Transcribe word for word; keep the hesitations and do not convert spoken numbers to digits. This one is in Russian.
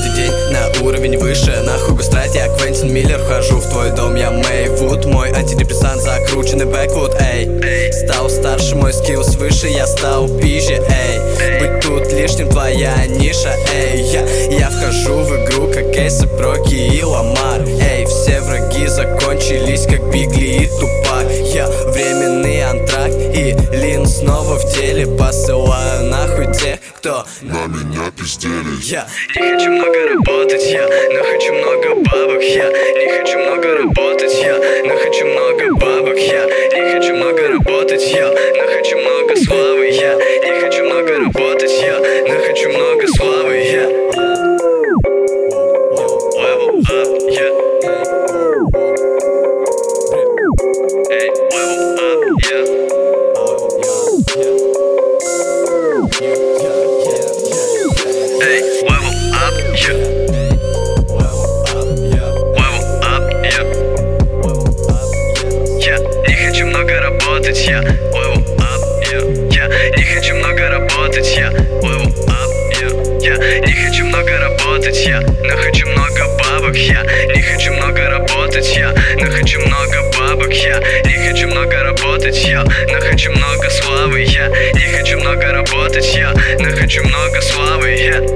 каждый день на уровень выше. Нахуй густрать, я Квентин Миллер. Вхожу в твой дом, я Мэйвуд. Мой антидепрессант закрученный бэквуд, эй. Стал старше, мой скилл свыше, я стал пизже, эй. Быть тут лишним твоя ниша, эй. Я, я вхожу в игру, как Эйса, Проки и Ламар, эй. Все враги закончились, как Бигли и Тупак. Я временный антракт и Лин снова в деле. Посылаю нахуй тех, кто на меня пиздели. Я не хочу много работать, я, но хочу много бабок. Я не хочу много работать, я, но хочу много бабок. Я не хочу много работать, я, но хочу много славы. Я не хочу много работать, я, но хочу много славы. Я level up, yeah. Hey, level up, yeah. Hey, level up, yeah. Level up, yeah. Я не хочу много работать, я. Level up, yeah. Я не хочу много работать, я. Level up, yeah. Я не хочу много работать, я, но хочу много бабок. Я не хочу много работать, я, но хочу много бабок. Я не хочу много работать, я, но хочу много славы. Я не хочу много работать, я, но хочу много славы. Я